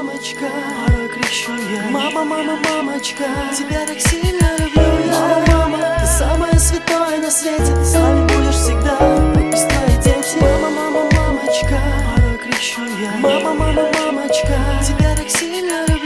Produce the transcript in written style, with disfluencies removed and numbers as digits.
мамочка, порой кричу я: мама, мама, мамочка, тебя так сильно люблю я. Мама, мама, ты самое святое на свете, ты с нами будешь всегда, как без твои дети. Мама, мама, мамочка, порой кричу я: мама, мама, мамочка, тебя так сильно люблю.